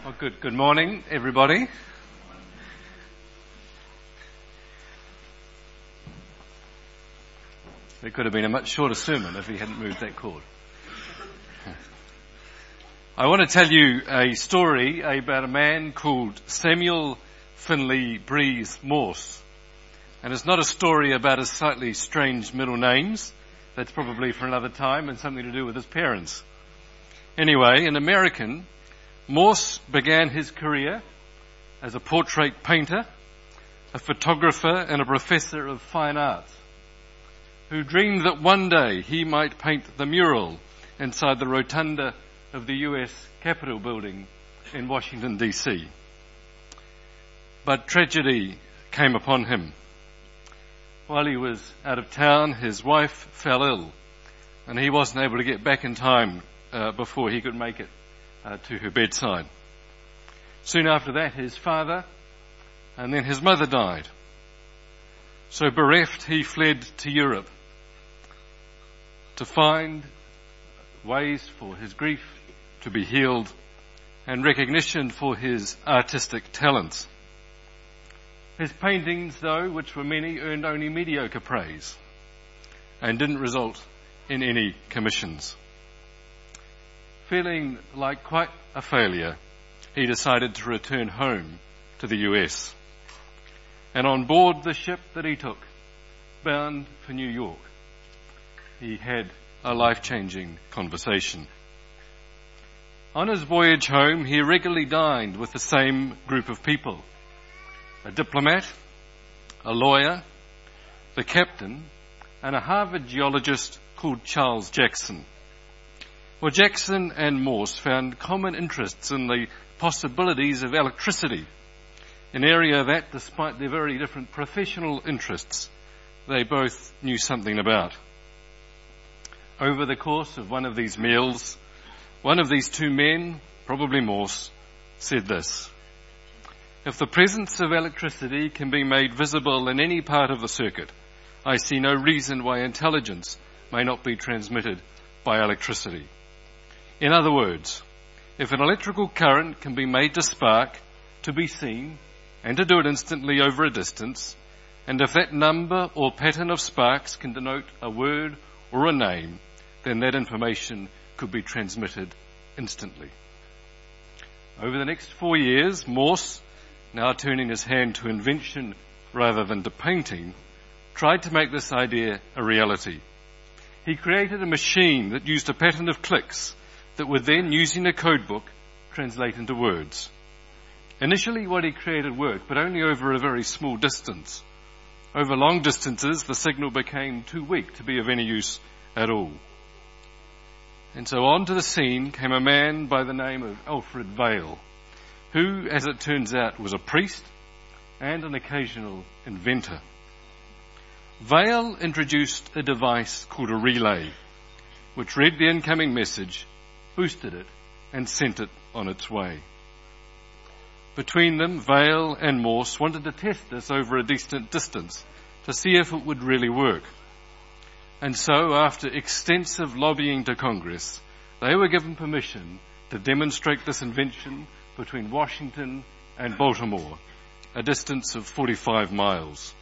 Well, good morning, everybody. It could have been a much shorter sermon if he hadn't moved that cord. I want to tell you a story about a man called Samuel Finley Breeze Morse. And it's not a story about his slightly strange middle names. That's probably for another time and something to do with his parents. Anyway, an American, Morse began his career as a portrait painter, a photographer and a professor of fine arts, who dreamed that one day he might paint the mural inside the rotunda of the US Capitol building in Washington, D.C. But tragedy came upon him. While he was out of town, his wife fell ill, and he wasn't able to get back in time before he could make it to her bedside. Soon after that, his father and then his mother died. So bereft, he fled to Europe to find ways for his grief to be healed and recognition for his artistic talents. His paintings, though, which were many, earned only mediocre praise and didn't result in any commissions. Feeling like quite a failure, he decided to return home to the US. And on board the ship that he took, bound for New York, he had a life-changing conversation. On his voyage home, he regularly dined with the same group of people: a diplomat, a lawyer, the captain, and a Harvard geologist called Charles Jackson. Well, Jackson and Morse found common interests in the possibilities of electricity, an area that, despite their very different professional interests, they both knew something about. Over the course of one of these meals, one of these two men, probably Morse, said this: "If the presence of electricity can be made visible in any part of the circuit, I see no reason why intelligence may not be transmitted by electricity." In other words, if an electrical current can be made to spark, to be seen, and to do it instantly over a distance, and if that number or pattern of sparks can denote a word or a name, then that information could be transmitted instantly. Over the next 4 years, Morse, now turning his hand to invention rather than to painting, tried to make this idea a reality. He created a machine that used a pattern of clicks that would then, using a code book, translate into words. Initially, what he created worked, but only over a very small distance. Over long distances, the signal became too weak to be of any use at all. And so onto the scene came a man by the name of Alfred Vail, who, as it turns out, was a priest and an occasional inventor. Vail introduced a device called a relay, which read the incoming message, boosted it, and sent it on its way. Between them, Vail and Morse wanted to test this over a decent distance to see if it would really work. And so, after extensive lobbying to Congress, they were given permission to demonstrate this invention between Washington and Baltimore, a distance of 45 miles.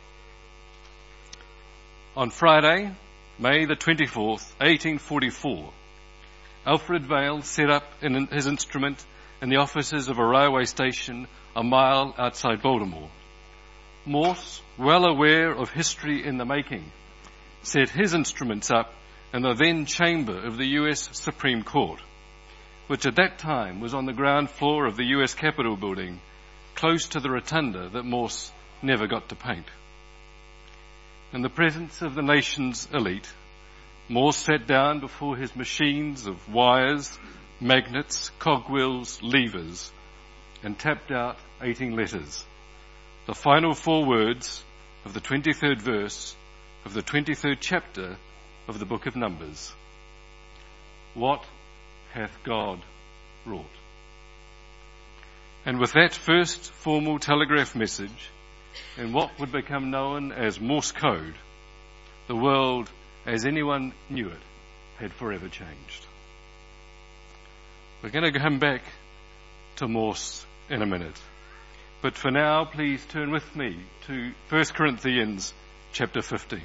On Friday, May the 24th, 1844, Alfred Vail set up his instrument in the offices of a railway station a mile outside Baltimore. Morse, well aware of history in the making, set his instruments up in the then chamber of the US Supreme Court, which at that time was on the ground floor of the US Capitol building, close to the rotunda that Morse never got to paint. In the presence of the nation's elite, Morse sat down before his machines of wires, magnets, cogwheels, levers, and tapped out 18 letters, the final 4 words of the 23rd verse of the 23rd chapter of the book of Numbers. What hath God wrought? And with that first formal telegraph message, in what would become known as Morse code, the world, as anyone knew it, had forever changed. We're going to come back to Morse in a minute. But for now, please turn with me to 1 Corinthians chapter 15.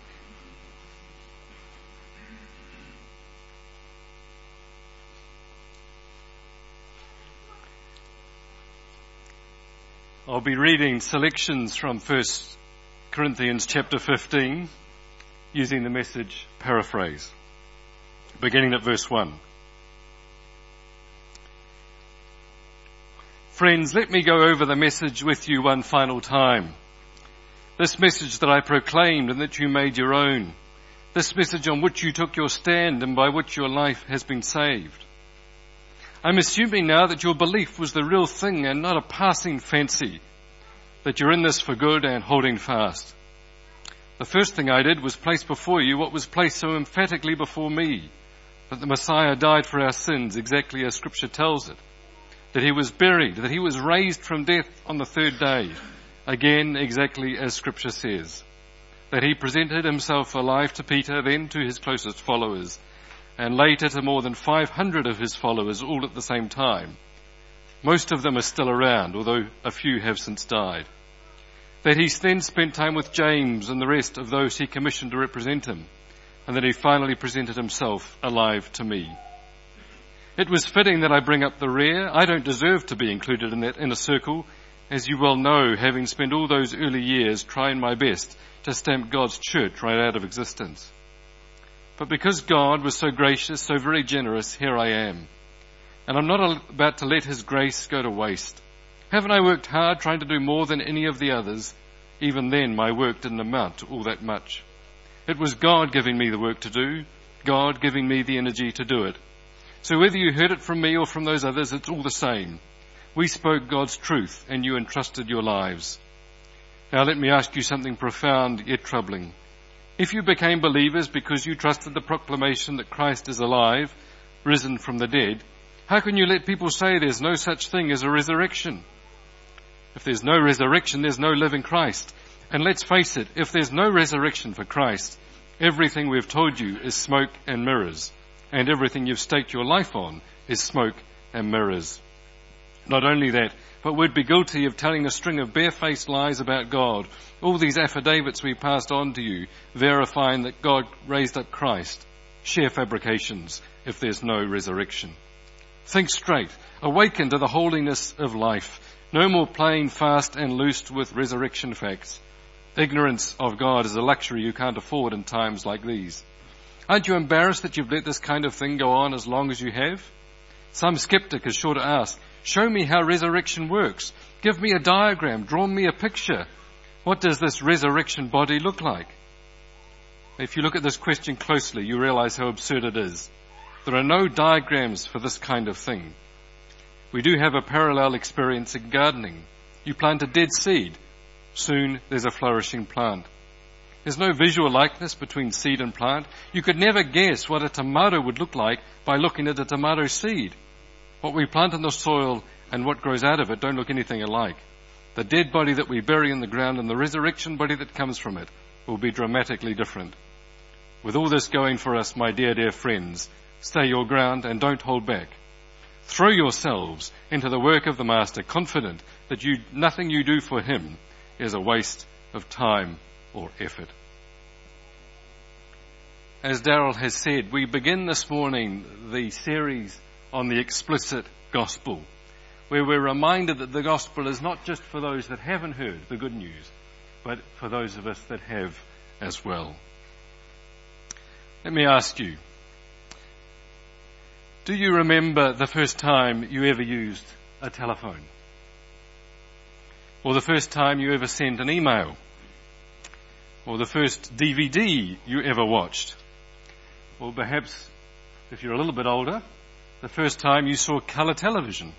I'll be reading selections from 1 Corinthians chapter 15 using the Message paraphrase, beginning at verse 1. Friends, let me go over the message with you one final time. This message that I proclaimed and that you made your own. This message on which you took your stand and by which your life has been saved. I'm assuming now that your belief was the real thing and not a passing fancy, that you're in this for good and holding fast. The first thing I did was place before you what was placed so emphatically before me, that the Messiah died for our sins exactly as Scripture tells it, that he was buried, that he was raised from death on the third day, again exactly as Scripture says, that he presented himself alive to Peter, then to his closest followers, and later to more than 500 of his followers all at the same time. Most of them are still around, although a few have since died. That he then spent time with James and the rest of those he commissioned to represent him, and that he finally presented himself alive to me. It was fitting that I bring up the rear. I don't deserve to be included in that inner circle, as you well know, having spent all those early years trying my best to stamp God's church right out of existence. But because God was so gracious, so very generous, here I am. And I'm not about to let his grace go to waste. Haven't I worked hard trying to do more than any of the others? Even then, my work didn't amount to all that much. It was God giving me the work to do, God giving me the energy to do it. So whether you heard it from me or from those others, it's all the same. We spoke God's truth and you entrusted your lives. Now let me ask you something profound yet troubling. If you became believers because you trusted the proclamation that Christ is alive, risen from the dead, how can you let people say there's no such thing as a resurrection? If there's no resurrection, there's no living Christ. And let's face it, if there's no resurrection for Christ, everything we've told you is smoke and mirrors. And everything you've staked your life on is smoke and mirrors. Not only that, but we'd be guilty of telling a string of barefaced lies about God. All these affidavits we passed on to you, verifying that God raised up Christ. Sheer fabrications if there's no resurrection. Think straight. Awaken to the holiness of life. No more playing fast and loose with resurrection facts. Ignorance of God is a luxury you can't afford in times like these. Aren't you embarrassed that you've let this kind of thing go on as long as you have? Some skeptic is sure to ask, show me how resurrection works. Give me a diagram. Draw me a picture. What does this resurrection body look like? If you look at this question closely, you realize how absurd it is. There are no diagrams for this kind of thing. We do have a parallel experience in gardening. You plant a dead seed. Soon there's a flourishing plant. There's no visual likeness between seed and plant. You could never guess what a tomato would look like by looking at a tomato seed. What we plant in the soil and what grows out of it don't look anything alike. The dead body that we bury in the ground and the resurrection body that comes from it will be dramatically different. With all this going for us, my dear friends, stay your ground and don't hold back. Throw yourselves into the work of the Master, confident that nothing you do for him is a waste of time or effort. As Daryl has said, we begin this morning the series on the explicit gospel, where we're reminded that the gospel is not just for those that haven't heard the good news, but for those of us that have as well. Let me ask you, do you remember the first time you ever used a telephone? Or the first time you ever sent an email? Or the first DVD you ever watched? Or perhaps, if you're a little bit older, the first time you saw colour television?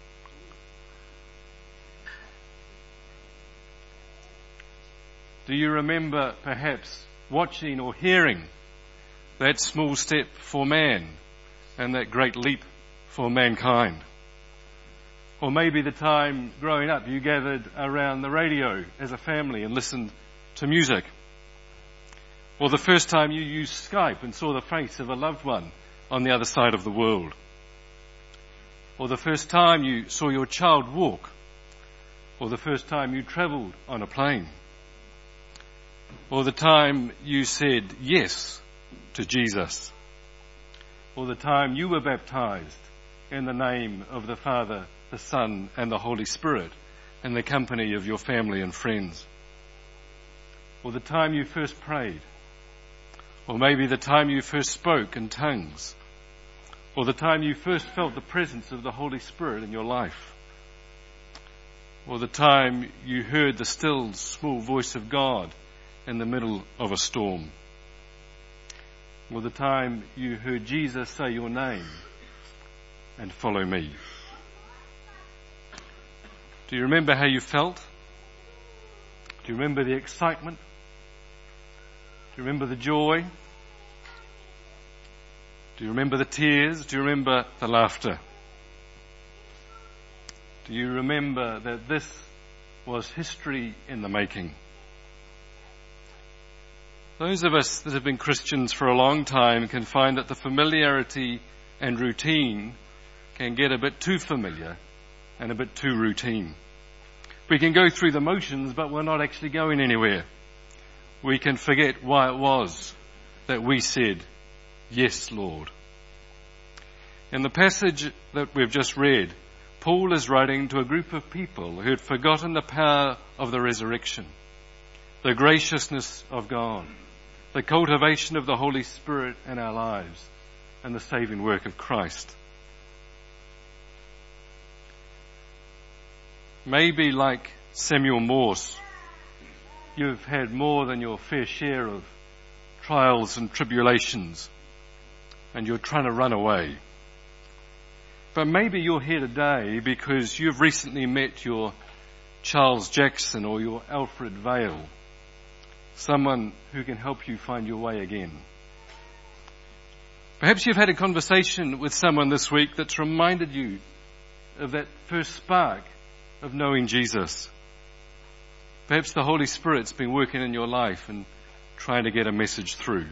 Do you remember perhaps watching or hearing that small step for man and that great leap for mankind? Or maybe the time growing up you gathered around the radio as a family and listened to music. Or the first time you used Skype and saw the face of a loved one on the other side of the world. or the first time you saw your child walk, or the first time you travelled on a plane, or the time you said yes to Jesus, or the time you were baptized in the name of the Father, the Son, and the Holy Spirit in the company of your family and friends, or the time you first prayed, or maybe the time you first spoke in tongues, or the time you first felt the presence of the Holy Spirit in your life, or the time you heard the still small voice of God in the middle of a storm, or the time you heard Jesus say your name and follow me. Do you remember how you felt? Do you remember the excitement? Do you remember the joy? Do you remember the tears? Do you remember the laughter? Do you remember that this was history in the making? Those of us that have been Christians for a long time can find that the familiarity and routine can get a bit too familiar and a bit too routine. We can go through the motions, but we're not actually going anywhere. We can forget why it was that we said, "Yes, Lord." In the passage that we've just read, Paul is writing to a group of people who had forgotten the power of the resurrection, the graciousness of God, the cultivation of the Holy Spirit in our lives, and the saving work of Christ. Maybe like Samuel Morse, you've had more than your fair share of trials and tribulations, and you're trying to run away. But maybe you're here today because you've recently met your Charles Jackson or your Alfred Vail, someone who can help you find your way again. Perhaps you've had a conversation with someone this week that's reminded you of that first spark of knowing Jesus. Perhaps the Holy Spirit's been working in your life and trying to get a message through.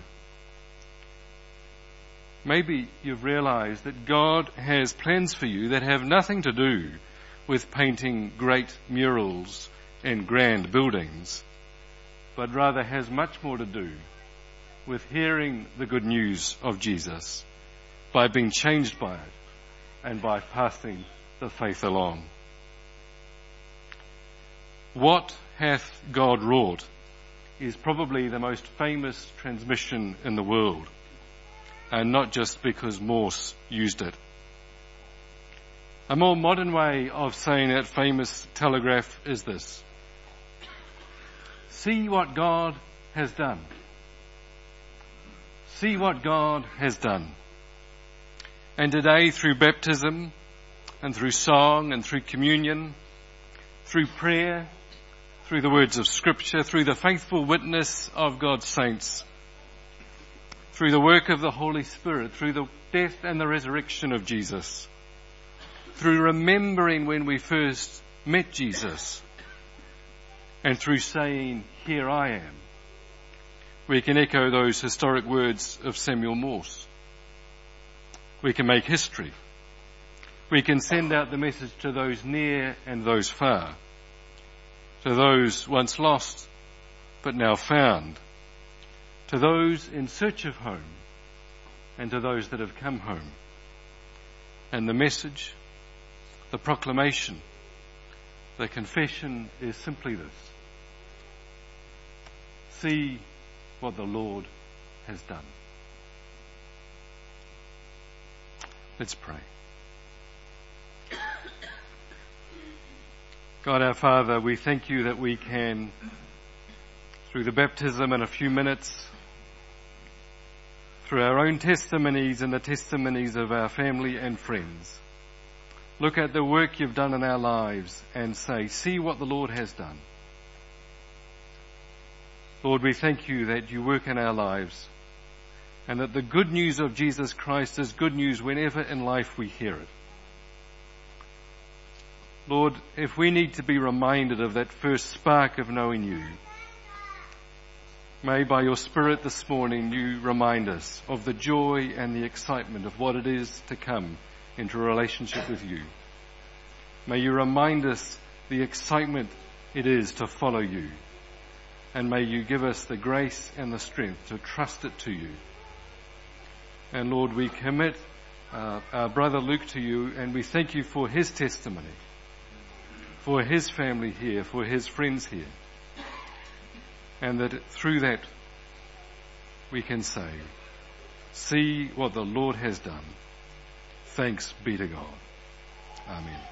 Maybe you've realized that God has plans for you that have nothing to do with painting great murals and grand buildings, but rather has much more to do with hearing the good news of Jesus, by being changed by it, and by passing the faith along. What hath God wrought is probably the most famous transmission in the world, and not just because Morse used it. A more modern way of saying that famous telegraph is this: see what God has done. See what God has done. And today, through baptism and through song and through communion, through prayer, through the words of Scripture, through the faithful witness of God's saints, through the work of the Holy Spirit, through the death and the resurrection of Jesus, through remembering when we first met Jesus, and through saying, "Here I am," we can echo those historic words of Samuel Morse. We can make history. We can send out the message to those near and those far, to those once lost but now found, to those in search of home, and to those that have come home. And the message, the proclamation, the confession is simply this: see what the Lord has done. Let's pray. God our Father, we thank you that we can, through the baptism in a few minutes, through our own testimonies and the testimonies of our family and friends, look at the work you've done in our lives and say, see what the Lord has done. Lord, we thank you that you work in our lives, and that the good news of Jesus Christ is good news whenever in life we hear it. Lord, if we need to be reminded of that first spark of knowing you, may by your Spirit this morning you remind us of the joy and the excitement of what it is to come into a relationship with you. May you remind us the excitement it is to follow you. And may you give us the grace and the strength to trust it to you. And Lord, we commit our brother Luke to you, and we thank you for his testimony, for his family here, for his friends here. And that through that we can say, see what the Lord has done. Thanks be to God. Amen.